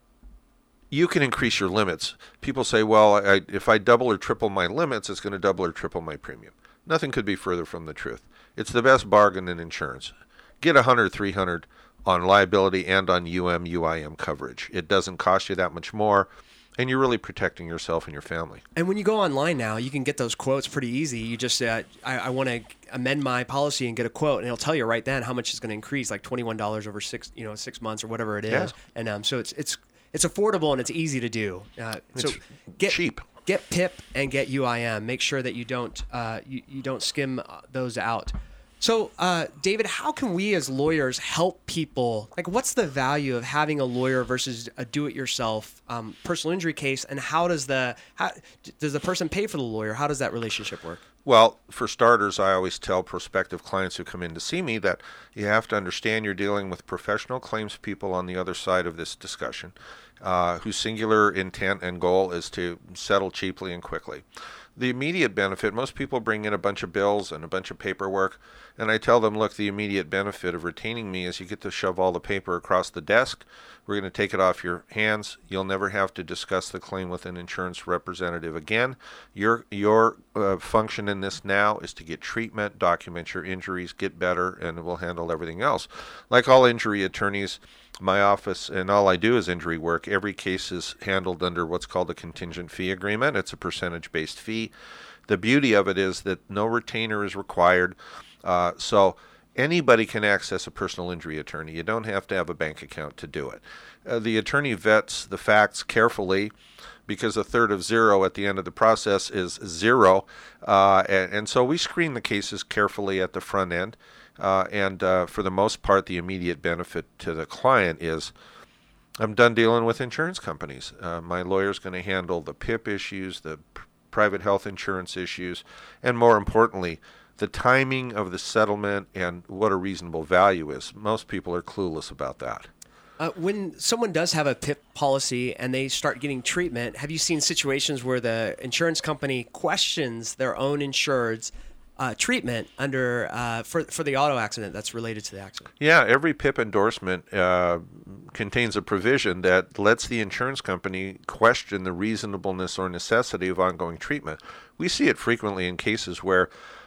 you can increase your limits. People say, well, I, if I double or triple my limits, it's going to double or triple my premium. Nothing could be further from the truth. It's the best bargain in insurance. Get one hundred, three hundred on liability and on U M, U I M coverage. It doesn't cost you that much more, and you're really protecting yourself and your family. And when you go online now, you can get those quotes pretty easy. You just, uh, I, I want to amend my policy and get a quote, and it'll tell you right then how much it's going to increase, like twenty-one dollars over six, you know, six months or whatever it is. Yeah. And um, so it's it's it's affordable and it's easy to do. Uh, so It's get cheap. Get P I P and get U I M. Make sure that you don't uh, you, you don't skim those out. So, uh, David, how can we as lawyers help people? Like, what's the value of having a lawyer versus a do-it-yourself um, personal injury case, and how does the how, does the person pay for the lawyer? How does that relationship work? Well, for starters, I always tell prospective clients who come in to see me that you have to understand you're dealing with professional claims people on the other side of this discussion, uh, whose singular intent and goal is to settle cheaply and quickly. The immediate benefit, most people bring in a bunch of bills and a bunch of paperwork, and I tell them, look, the immediate benefit of retaining me is you get to shove all the paper across the desk. We're going to take it off your hands. You'll never have to discuss the claim with an insurance representative again. Your your uh, function in this now is to get treatment, document your injuries, get better, and we'll handle everything else. Like all injury attorneys, my office, and all I do is injury work. Every case is handled under what's called a contingent fee agreement. It's a percentage-based fee. The beauty of it is that no retainer is required. Uh, so anybody can access a personal injury attorney. You don't have to have a bank account to do it. Uh, the attorney vets the facts carefully, because a third of zero at the end of the process is zero. Uh, and, and so we screen the cases carefully at the front end. Uh, and uh, for the most part, the immediate benefit to the client is I'm done dealing with insurance companies. Uh, my lawyer's going to handle the P I P issues, the pr- private health insurance issues, and more importantly, the timing of the settlement and what a reasonable value is. Most people are clueless about that. Uh, when someone does have a P I P policy and they start getting treatment, have you seen situations where the insurance company questions their own insured's uh, treatment under uh, for for the auto accident that's related to the accident? Yeah, every P I P endorsement uh, contains a provision that lets the insurance company question the reasonableness or necessity of ongoing treatment. We see it frequently in cases where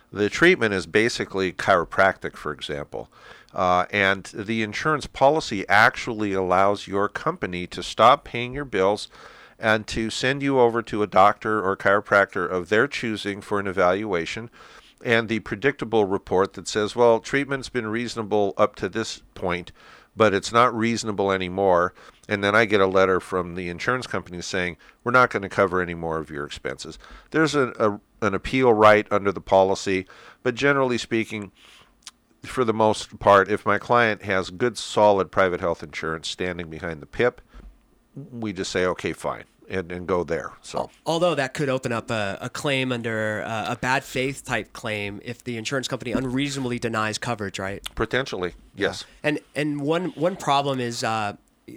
The treatment is basically chiropractic, for example. Uh, and the insurance policy actually allows your company to stop paying your bills and to send you over to a doctor or chiropractor of their choosing for an evaluation, and the predictable report that says, well, treatment's been reasonable up to this point, but it's not reasonable anymore. And then I get a letter from the insurance company saying, we're not going to cover any more of your expenses. There's a, a, an appeal right under the policy, but generally speaking, for the most part, if my client has good, solid private health insurance standing behind the P I P, we just say, okay, fine, and, and go there. So, although that could open up a, a claim under uh, a bad faith type claim if the insurance company unreasonably denies coverage, right? Potentially, yes. And and one one problem is uh,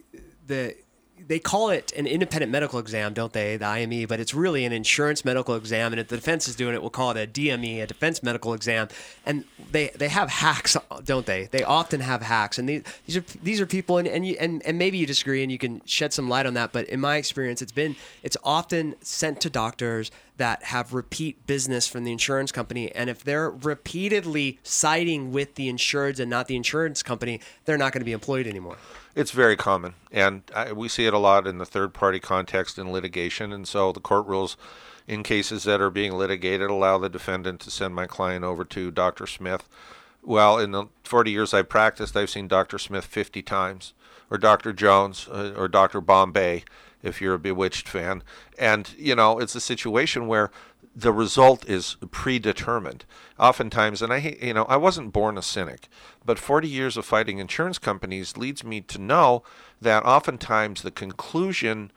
the they call it an independent medical exam, don't they, the I M E, but it's really an insurance medical exam, and if the defense is doing it, we'll call it a D M E, a defense medical exam. And they, they have hacks, don't they? They often have hacks, and these, these are these are people, and and, you, and and maybe you disagree, and you can shed some light on that. But in my experience, it's been it's often sent to doctors that have repeat business from the insurance company, and if they're repeatedly siding with the insureds and not the insurance company, they're not going to be employed anymore. It's very common, and I, we see it a lot in the third-party context in litigation, and so the court rules in cases that are being litigated allow the defendant to send my client over to Doctor Smith. Well, in the forty years I've practiced, I've seen Doctor Smith fifty times, or Doctor Jones, uh, or Doctor Bombay, if you're a Bewitched fan. And, you know, it's a situation where the result is predetermined. Oftentimes, and I hate, you know, I wasn't born a cynic, but forty years of fighting insurance companies leads me to know that oftentimes the conclusion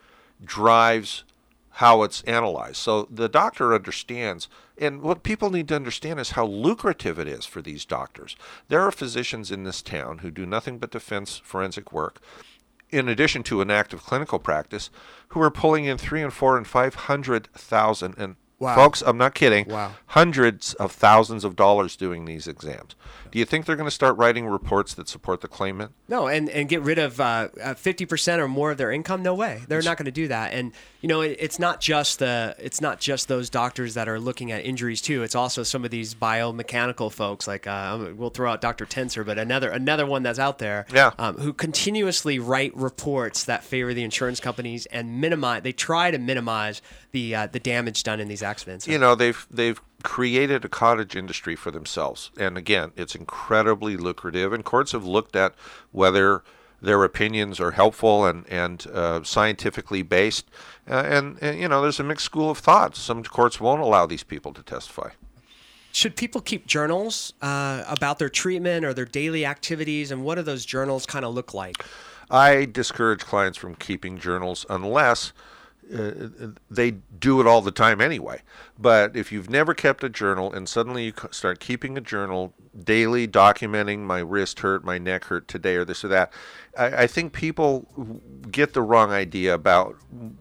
drives how it's analyzed. So the doctor understands, and what people need to understand is how lucrative it is for these doctors. There are physicians in this town who do nothing but defense forensic work, in addition to an active clinical practice, who are pulling in three and four and five hundred thousand, and wow. Folks, I'm not kidding, wow. hundreds of thousands of dollars doing these exams. Do you think they're going to start writing reports that support the claimant? No, and, and get rid of uh, fifty percent or more of their income? No way. They're not going to do that. And you know, it, it's not just the it's not just those doctors that are looking at injuries too. It's also some of these biomechanical folks. Like uh, we'll throw out Doctor Tenser, but another another one that's out there, yeah. um, who continuously write reports that favor the insurance companies and minimize. They try to minimize the uh, the damage done in these accidents. You know, they've they've created a cottage industry for themselves, and again, it's incredibly lucrative. And courts have looked at whether their opinions are helpful and and uh, scientifically based, uh, and, and you know, there's a mixed school of thought. Some courts won't allow these people to testify. Should people keep journals uh, about their treatment or their daily activities, and what do those journals kind of look like? I discourage clients from keeping journals unless Uh, they do it all the time anyway. But if you've never kept a journal and suddenly you start keeping a journal daily, documenting my wrist hurt, my neck hurt today, or this or that, I, I think people get the wrong idea about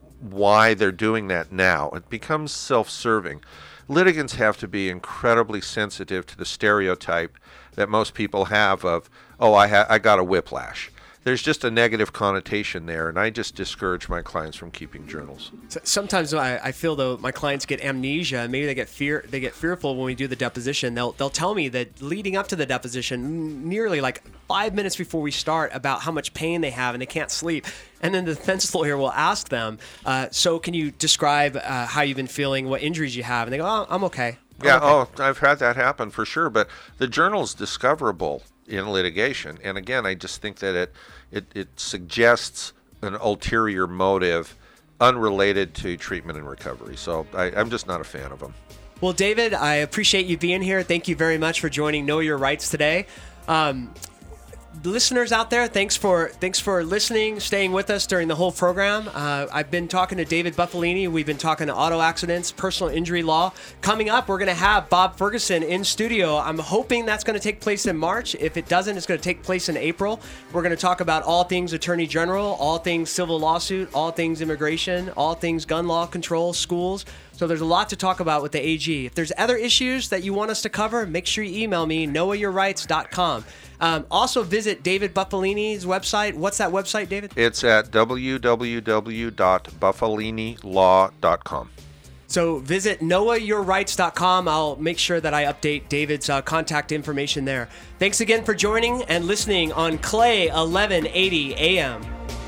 why they're doing that now. It becomes self-serving. Litigants have to be incredibly sensitive to the stereotype that most people have of, oh, I, ha- I got a whiplash. There's just a negative connotation there, and I just discourage my clients from keeping journals. Sometimes I, I feel though my clients get amnesia, and maybe they get fear they get fearful when we do the deposition. They'll they'll tell me that leading up to the deposition, nearly like five minutes before we start, about how much pain they have and they can't sleep. And then the defense lawyer will ask them, uh, "So can you describe uh, how you've been feeling, what injuries you have?" And they go, "Oh, I'm okay." I'm yeah, okay. oh, I've had that happen for sure. But the journal's discoverable in litigation, and again, I just think that it it, it suggests an ulterior motive unrelated to treatment and recovery. So I, I'm just not a fan of them. Well, David, I appreciate you being here. Thank you very much for joining Know Your Rights today. Um, listeners out there, thanks for thanks for listening, staying with us during the whole program. Uh, I've been talking to David Buffalini. We've been talking to auto accidents, personal injury law. Coming up, we're going to have Bob Ferguson in studio. I'm hoping that's going to take place in March. If it doesn't, it's going to take place in April. We're going to talk about all things Attorney General, all things civil lawsuit, all things immigration, all things gun law control, schools. So there's a lot to talk about with the A G. If there's other issues that you want us to cover, make sure you email me, noah your rights dot com. Um, also visit David Buffalini's website. What's that website, David? It's at w w w dot buffalini law dot com. So visit noah your rights dot com. I'll make sure that I update David's uh, contact information there. Thanks again for joining and listening on Clay eleven eighty A M.